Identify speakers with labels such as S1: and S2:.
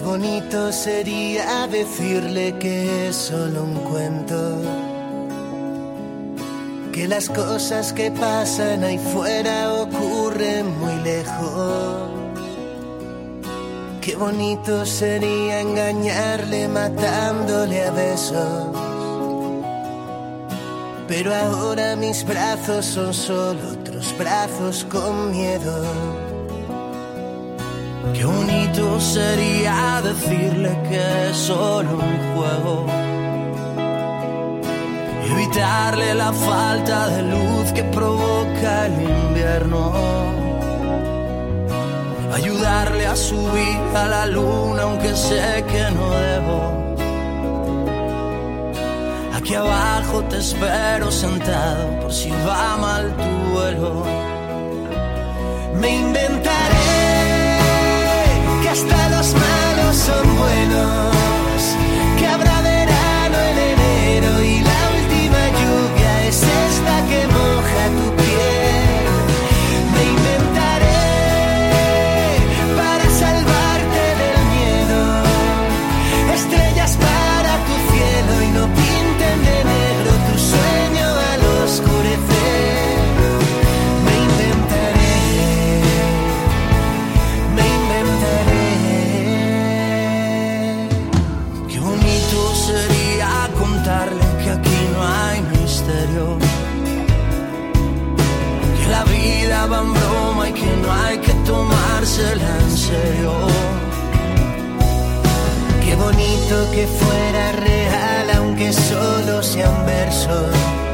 S1: bonito sería decirle que es solo un cuento, que las cosas que pasan ahí fuera ocurren muy lejos. Qué bonito sería engañarle matándole a besos, pero ahora mis brazos son solo otros brazos con miedo. Qué bonito sería decirle que es solo un juego, evitarle la falta de luz que provoca el invierno, ayudarle a subir a la luna aunque sé que no debo. Aquí abajo te espero sentado por si va mal tu vuelo. Me inventaré que hasta los malos son buenos, que habrá verano en enero y la última lluvia es esta que moja tu piel. Me inventaré para salvarte del miedo estrellas para tu cielo y no pinten de negro tu sueño al oscurecer. Me inventaré, me inventaré. Qué bonito sería contarle que aquí no hay misterio, que la vida va en broma y que no hay que tomársela en serio. Qué bonito que fuera real aunque solo sean versos,